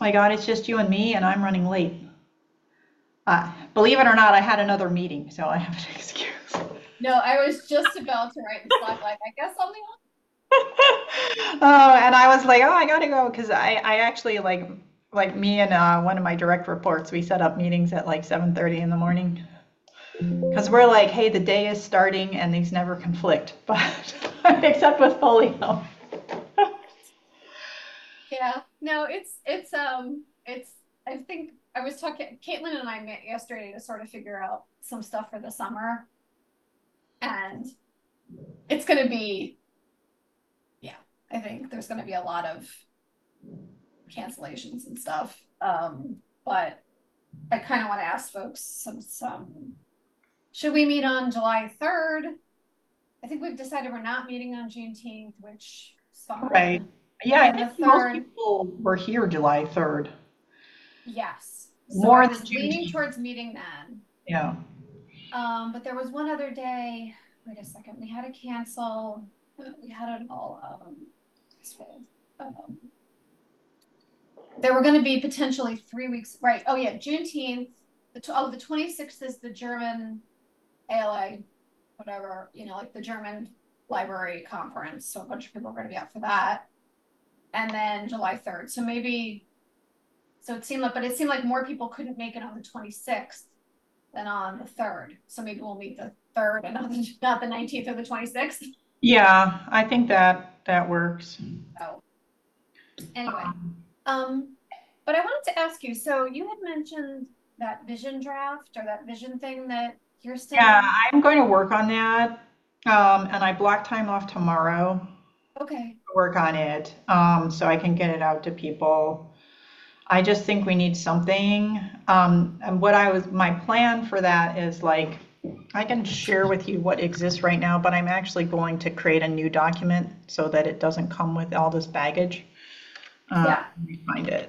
my God, it's just you and me, and I'm running late. Believe it or not, I had another meeting, so I have an excuse. No, I was just about to write in Slack, like, I guess I'll be Oh, and I was like, oh, I gotta go because I actually like me and one of my direct reports, we set up meetings at like 7:30 in the morning because we're like, hey, the day is starting and these never conflict, but except with polio. Yeah, no, it's I think I was talking Caitlin and I met yesterday to sort of figure out some stuff for the summer, and it's gonna be, yeah, I think there's gonna be a lot of cancellations and stuff. But I kind of want to ask folks some should we meet on July 3rd? I think we've decided we're not meeting on Juneteenth, which is Right. fine. Yeah, I And think the most third, people were here July 3rd, yes. So I more than was leaning Juneteenth. towards meeting then. Yeah. But there was one other day. Wait a second. We had to cancel. We had it all. Um, there were going to be potentially 3 weeks. Right. Oh yeah, Juneteenth. The 26th is the German ALA, whatever. Like the German Library Conference. So a bunch of people are going to be out for that. And then July 3rd. So maybe. So it seemed like more people couldn't make it on the 26th than on the 3rd. So maybe we'll meet the 3rd and not the 19th or the 26th. Yeah, I think that works. So anyway, Um, um, but I wanted to ask you, so you had mentioned that vision draft or that vision thing that yeah, Kirsten, I'm going to work on that. And I block time off tomorrow to okay, work on it, so I can get it out to people. I just think we need something. And my plan for that is like, I can share with you what exists right now, but I'm actually going to create a new document so that it doesn't come with all this baggage. yeah, Let me find it.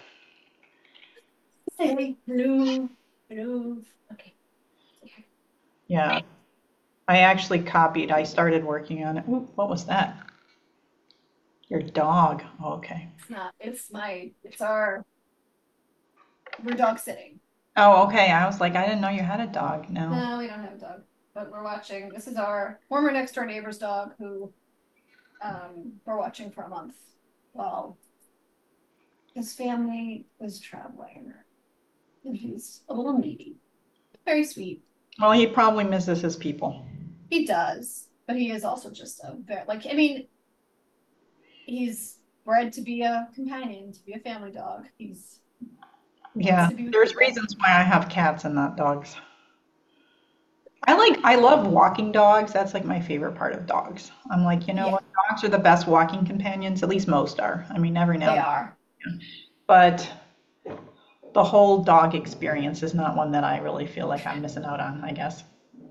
say blue, okay, Yeah, I actually copied. I started working on it. Ooh, what was that? Your dog. Oh, okay. it's not, it's our, we're dog sitting. Oh, okay. I was like, I didn't know you had a dog. No. No, we don't have a dog, but we're watching. This is our former next door neighbor's dog who we're watching for a month while his family was traveling. And he's a little needy. Very sweet. Well, he probably misses his people. He does, but he is also just a very like I mean, he's bred to be a companion, to be a family dog. He's wants Yeah, to be with there's people. reasons why I have cats and not dogs. I love walking dogs. That's like my favorite part of dogs. I'm like, you know Yeah, what? Dogs are the best walking companions. At least most are. I mean, every now they and then. are. But the whole dog experience is not one that I really feel like I'm missing out on, I guess.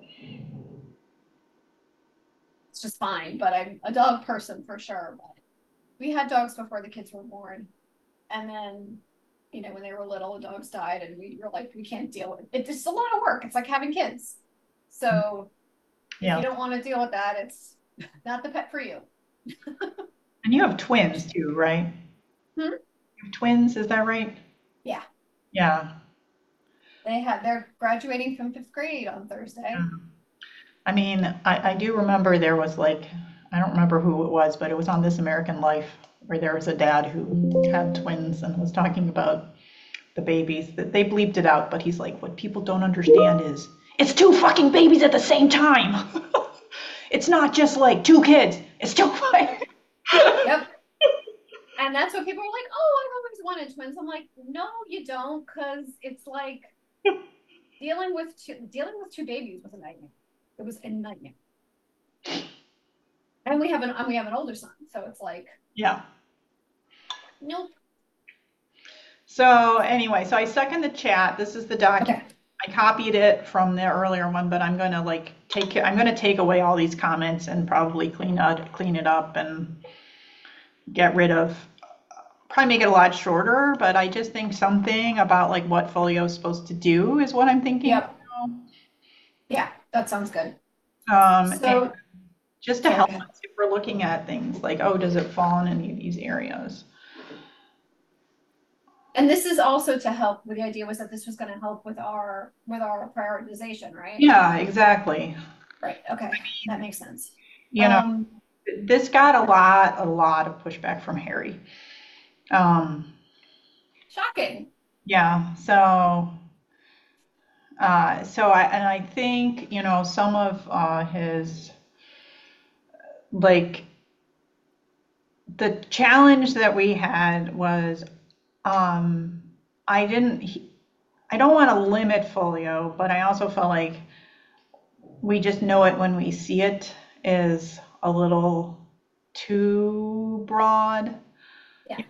It's just fine, but I'm a dog person for sure. But we had dogs before the kids were born. And then, when they were little, the dogs died, and we were like, we can't deal with it. It's just a lot of work. It's like having kids. So if you Yeah. don't want to deal with that, it's not the pet for you. And you have twins too, right? Hmm? You have twins, is that right? Yeah, Yeah. they're graduating from fifth grade on Yeah. Thursday. I mean, I do remember there was like, I don't remember who it was, but it was on This American Life where there was a dad who had twins and was talking about the babies. That they bleeped it out, but he's like, what people don't understand is it's two fucking babies at the same time. It's not just like two kids. It's two. Yep. And that's what people are like, oh, I've always wanted twins. I'm like, no, you don't, because it's like dealing with two babies was a nightmare. It was a nightmare. And we have an older son, so it's like, Yeah. nope. So anyway, so I second the chat. This is the document. Okay. I copied it from the earlier one, but I'm going to like I'm going to take away all these comments and probably clean it up and get rid of, probably make it a lot shorter, but I just think something about like what Folio is supposed to do is what I'm thinking. Yep. Yeah, that sounds good. And So, just to sorry, help go ahead. us if we're looking at things like, oh, does it fall in any of these areas? And this is also to help with the idea was that this was going to help with our prioritization, right? Yeah, exactly. Right. Okay. That makes sense. You know, Um, this got a lot of pushback from Harry. Um, Shocking. yeah, I think, some of his, like, the challenge that we had was, um, I didn't, he- I don't want to limit folio, but I also felt like we just know it when we see it is a little too broad. Yeah.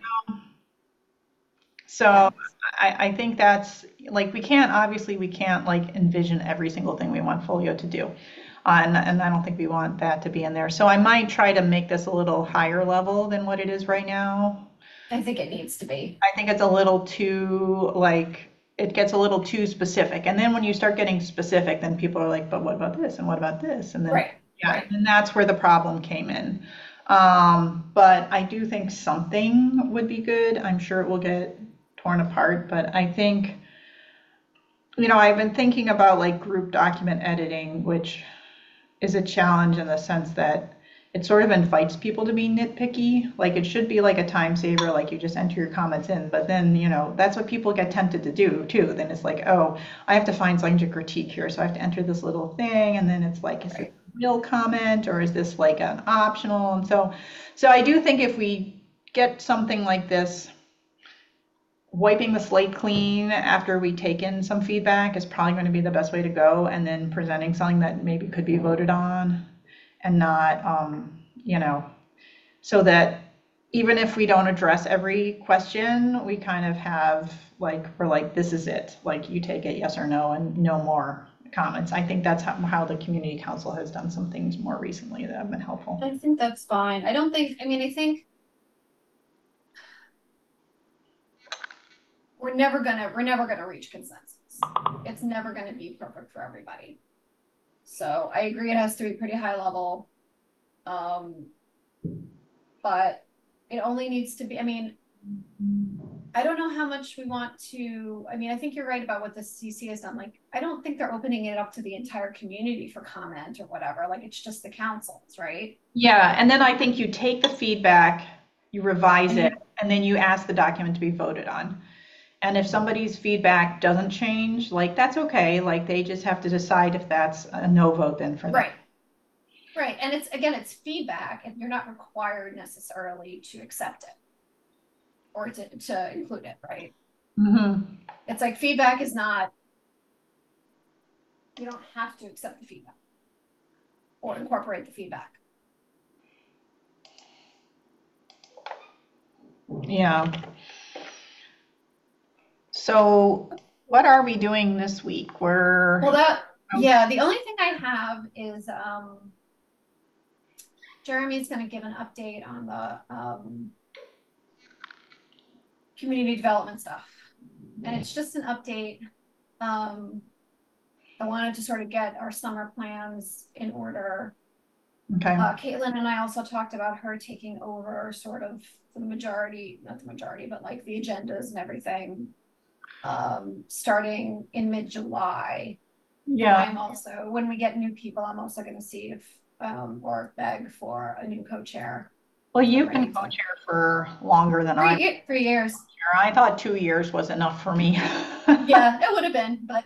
So Yeah. I think that's like obviously we can't like envision every single thing we want Folio to do. And I don't think we want that to be in there. So I might try to make this a little higher level than what it is right now. I think it needs to be. I think it's a little too like it gets a little too specific. And then when you start getting specific, then people are like, but what about this? And what about this? And then Right. yeah, Right. and that's where the problem came in. But I do think something would be good. I'm sure it will get torn apart, but I think, I've been thinking about like group document editing, which is a challenge in the sense that it sort of invites people to be nitpicky. Like it should be like a time saver, like you just enter your comments in, but then, that's what people get tempted to do too. Then it's like, oh, I have to find something to critique here, so I have to enter this little thing, and then it's like, is this Right. a real comment or is this like an optional? And so I do think if we get something like this, wiping the slate clean after we take in some feedback is probably going to be the best way to go, and then presenting something that maybe could be voted on and not, so that even if we don't address every question, we kind of have like, we're like, this is it. Like you take it, yes or no, and no more comments. I think that's how the community council has done some things more recently that have been helpful. I think that's fine. I don't think, I mean, I think we're never gonna reach consensus. It's never gonna be perfect for everybody. So I agree it has to be pretty high level. Um, but it only needs to be, I mean, I don't know how much we want to, I mean, I think you're right about what the CC has done. Like, I don't think they're opening it up to the entire community for comment or whatever. Like, it's just the councils, right? Yeah, and then I think you take the feedback, you revise And it, you, and then you ask the document to be voted on. And if somebody's feedback doesn't change, like that's okay. Like they just have to decide if that's a no vote then for them. right, right. And it's, again, it's feedback and you're not required necessarily to accept it or to include it, right? Hmm. It's like feedback is not, you don't have to accept the feedback or incorporate the feedback. Yeah. So what are we doing this week? Well, yeah, the only thing I have is Jeremy's going to give an update on the community development stuff. And it's just an update. I wanted to sort of get our summer plans in order. Okay. Caitlin and I also talked about her taking over sort of the majority, not the majority, but like the agendas and everything, starting in mid-July. And Yeah. I'm also, when we get new people, I'm also going to see if, or beg for a new co-chair. Well, I'm you've been ready to. co-chair for longer than I've been 3 years. here. I thought 2 years was enough for me. Yeah, it would have been, but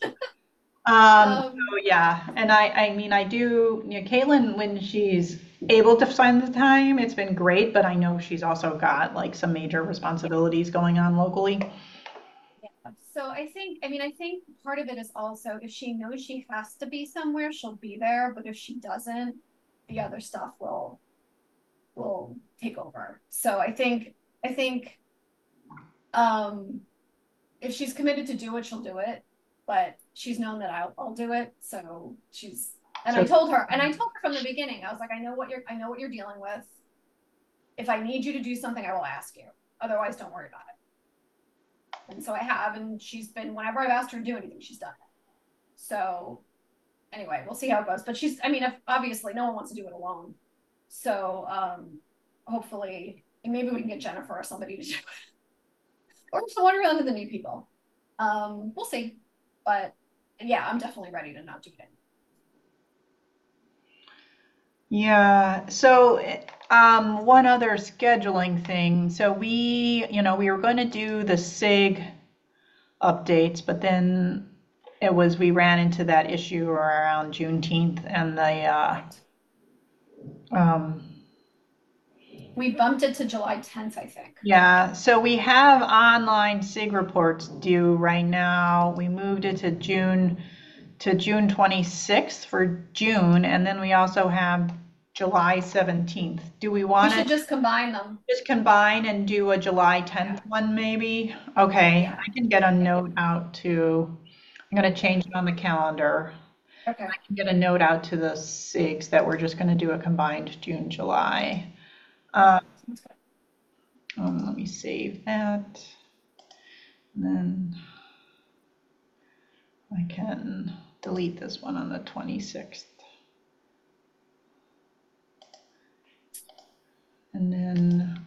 So yeah, and I mean, I do, Caitlin, when she's able to find the time, it's been great, but I know she's also got like some major responsibilities going on locally. yeah. So I think part of it is also if she knows she has to be somewhere, she'll be there. But if she doesn't, the other stuff will take over. So I think um if she's committed to do it, she'll do it. But she's known that I'll do it. So and I So, told her, from the beginning, I was like, I know what you're dealing with. If I need you to do something, I will ask you. Otherwise, don't worry about it. And so I have, and she's been, whenever I've asked her to do anything, she's done it. So anyway, we'll see how it goes. But I mean, if obviously no one wants to do it alone. So hopefully, and maybe we can get Jennifer or somebody to do it. or just Wonderland with the new people. We'll see. But yeah, I'm definitely ready to not do it. Yeah, so one other scheduling thing. So we were going to do the SIG updates, but then we ran into that issue around Juneteenth and Right. um, We bumped it to July 10th, I think. yeah, so we have online SIG reports due right now. We moved it to June 26th for June, and then we also have July 17th. Do we We want should to just combine them. just combine and do a July Yeah. 10th one maybe? Okay, Yeah. I can get a Yeah. note out to, I'm going to change it on the calendar. Okay. I can get a note out to the SIGs that we're just going to do a combined June, July. Okay. Uh, Sounds good. let me save that. And then I can delete this one on the 26th. And then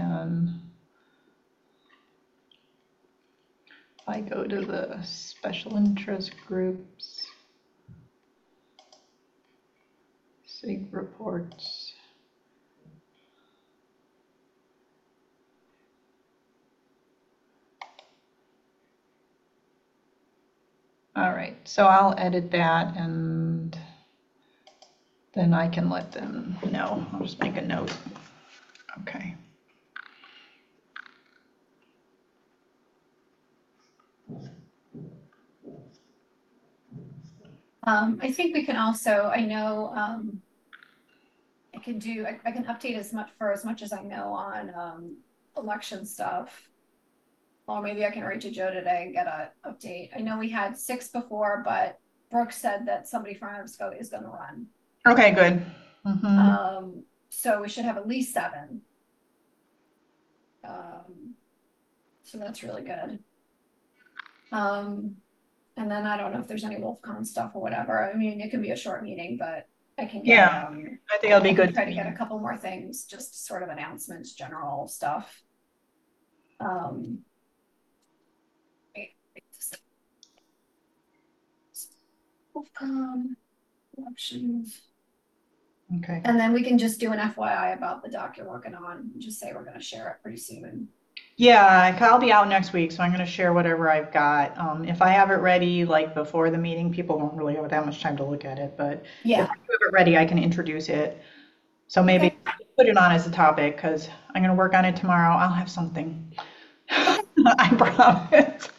I go to the special interest groups, SIG reports. All right, so I'll edit that and then I can let them know. I'll just make a note. Okay. I think we can also, I know, I can update as much as I know on, election stuff. Or maybe I can write to Joe today and get an update. I know we had 6 before, but Brooke said that somebody from EBSCO is gonna run. Okay, good. Mhm. So we should have at least 7. So that's really good. And then I don't know if there's any WolfCon stuff or whatever. I mean, it can be a short meeting, but I can get, Yeah, I think it'll be I can good try to to get a meet. couple more things, just sort of announcements, general stuff. Um, WolfCon, elections. Okay. And then we can just do an FYI about the doc you're working on, just say we're gonna share it pretty soon. Yeah, I'll be out next week, so I'm going to share whatever I've got. If I have it ready, like before the meeting, people won't really have that much time to look at it. But if I Yeah, have it ready, I can introduce it. So maybe okay, put it on as a topic because I'm going to work on it tomorrow. I'll have something. okay, I promise.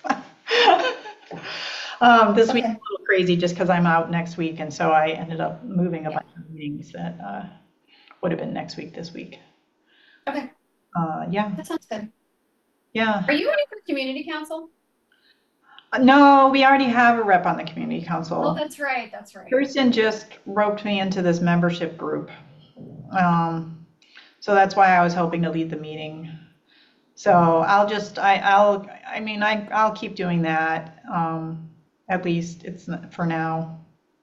This week's okay, a little crazy just because I'm out next week, and so I ended up moving a yeah, bunch of meetings that would have been next week this week. okay, Yeah, that sounds good. Are yeah. you running for community council? No, we already have a rep on the community Oh, council. that's right, that's right. Kirsten just roped me into this membership group. Um, so that's why I was hoping to lead the meeting. So I'll keep doing that. At least it's for now.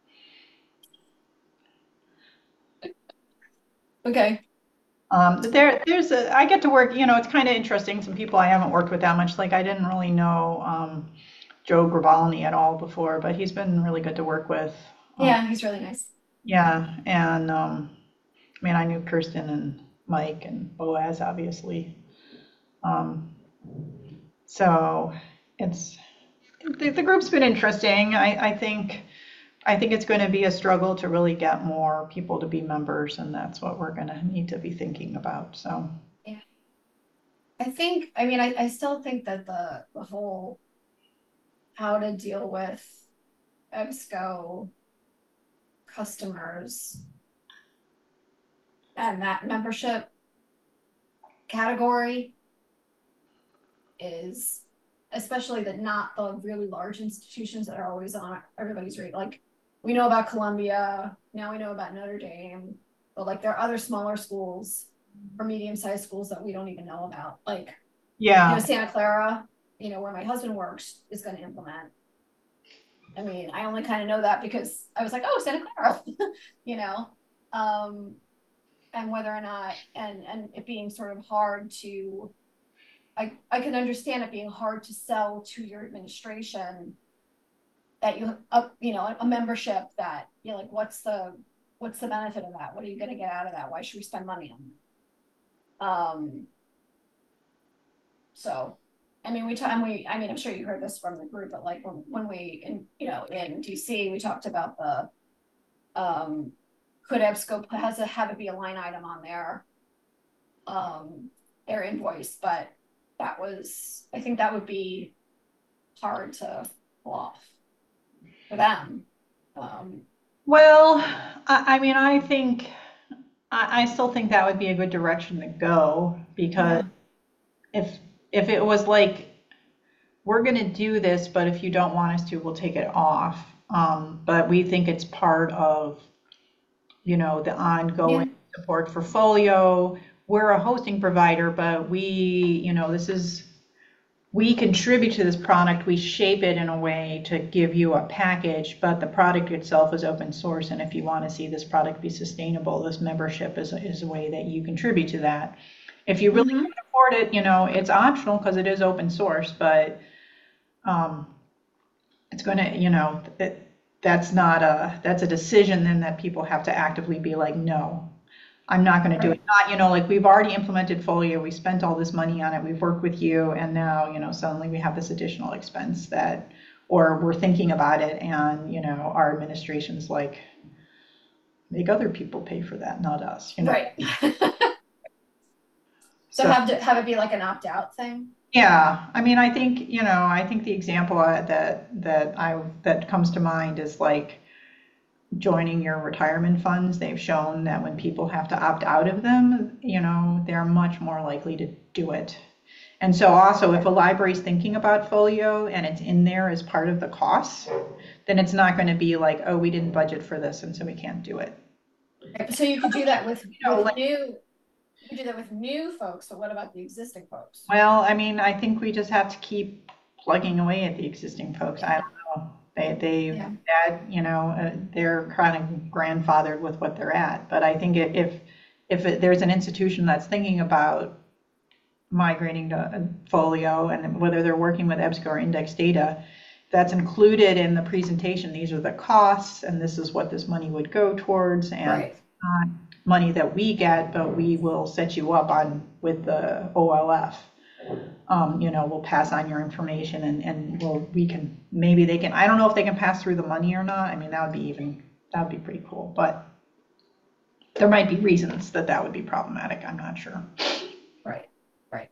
Okay. I get to work, it's kind of interesting. Some people I haven't worked with that much. Like I didn't really know Joe Gravalny at all before, but he's been really good to work with. Um, Yeah, he's really nice. yeah, and I knew Kirsten and Mike and Boaz, obviously. Um, so it's the group's been interesting. I think it's going to be a struggle to really get more people to be members, and that's what we're going to need to be thinking about. So Yeah. I mean, I still think that the whole how to deal with EBSCO customers and that membership category is, especially that not the really large institutions that are always on everybody's rate. Like we know about Columbia, now we know about Notre Dame, but like there are other smaller schools or medium-sized schools that we don't even know about. Like, yeah, Santa Clara, where my husband works, is going to implement. I mean, I only kind of know that because I was like, oh, Santa Clara, you know, um, and whether or not, and it being sort of hard to I can understand it being hard to sell to your administration that you know, a membership that you're like, what's the benefit of that? What are you gonna get out of that? Why should we spend money on it? So, I mean, I mean, I'm sure you heard this from the group, but like when we, you know, in DC, we talked about could EBSCO have it be a line item on their invoice, but I think that would be hard to pull off for them. Well, I mean, I still think that would be a good direction to go because Yeah. if if it was like we're going to do this, but if you don't want us to, we'll take it off. But we think it's part of, the Yeah. ongoing support for Folio. We're a hosting provider, but we contribute to this product. We shape it in a way to give you a package, but the product itself is open source. And if you want to see this product be sustainable, this membership is a way that you contribute to that. If you really Mm-hmm. can't afford it, it's optional because it is open source, but um, it's going to, that's a decision then that people have to actively be like, no, I'm not going to do it. Right. Not, like we've already implemented Folio, we spent all this money on it, we've worked with you, and now, suddenly we have this additional expense or we're thinking about it, and, our administration's like, make other people pay for that, not us. Right. So So, have it be like an opt-out thing. yeah, I mean, I think the example that comes to mind is like joining your retirement funds. They've shown that when people have to opt out of them, they're much more likely to do it. And so also, if a library's thinking about Folio and it's in there as part of the costs, then it's not going to be like, oh, we didn't budget for this, and so we can't do it. Right. So you could do that with Like, you could do that with new folks, but what about the existing folks? well, I mean, I think we just have to keep plugging away at the existing folks. I Yeah. don't know. They Yeah. they're kind of grandfathered with what they're at. But I think there's an institution that's thinking about migrating to Folio, and whether they're working with EBSCO or Index Data, that's included in the presentation. These are the costs, and this is what this money would go towards, and Right. not money that we get, but we will set you up on with the OLF. We'll pass on your information, and maybe they can, I don't know if they can pass through the money or not. I mean, that would be pretty cool, but there might be reasons that would be problematic. I'm not sure. Right. Right.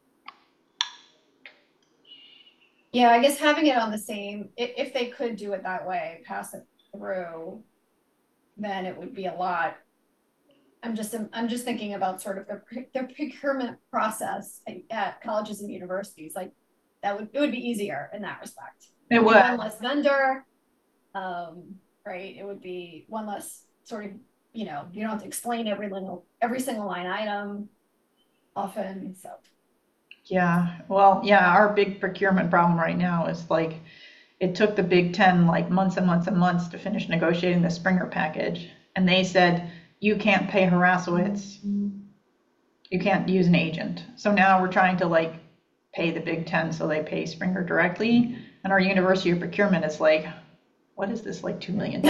Yeah, I guess having it on the same, if they could do it that way, pass it through, then it would be a lot. I'm just thinking about sort of the procurement process at colleges and universities. Like it would be easier in that respect. It Be would. one less vendor, right? It would be one less sort of, you don't have to explain every single line item often. So Yeah. Well, yeah, our big procurement problem right now is like it took the Big Ten like months and months and months to finish negotiating the Springer package. And they said, you can't pay Harasowitz. You can't use an agent. So now we're trying to like pay the Big Ten so they pay Springer directly. And our University of Procurement is like, what is this, like $2 million?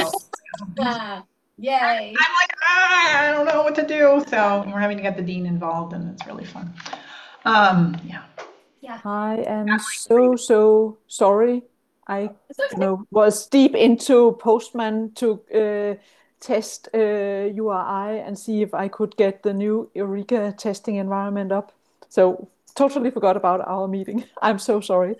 yay. I'm like, I don't know what to do. So we're having to get the dean involved, and it's really fun. Yeah. Yeah. I am so sorry. I It's okay. was deep into Postman to test URI and see if I could get the new Eureka testing environment up. So totally forgot about our meeting. I'm so sorry.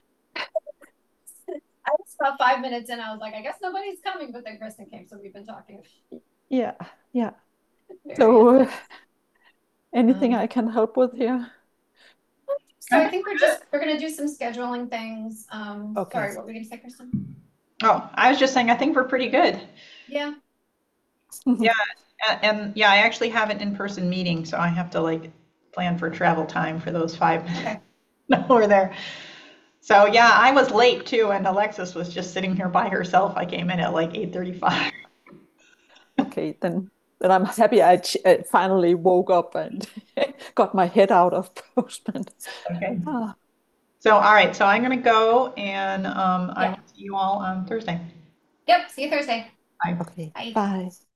I was about 5 minutes in. I was like, I guess nobody's coming, but then Kristen came, so we've been talking. Yeah. Various So things. anything I can help with here? So I think we're gonna do some scheduling things. Okay. Sorry, what were we gonna say, Kristen? Oh, I was just saying, I think we're pretty good. Yeah. Yeah. And yeah, I actually have an in-person meeting, so I have to like plan for travel time for those 5 minutes. Okay. No, we're there. So yeah, I was late too, and Alexis was just sitting here by herself. I came in at like 8:35. Okay, then then I'm happy I finally woke up and got my head out of Postman. Okay. Ah, So, all right, so I'm gonna go and I Yeah. will see you all on Thursday. Yep. See you Thursday. Bye. okay, Bye. bye.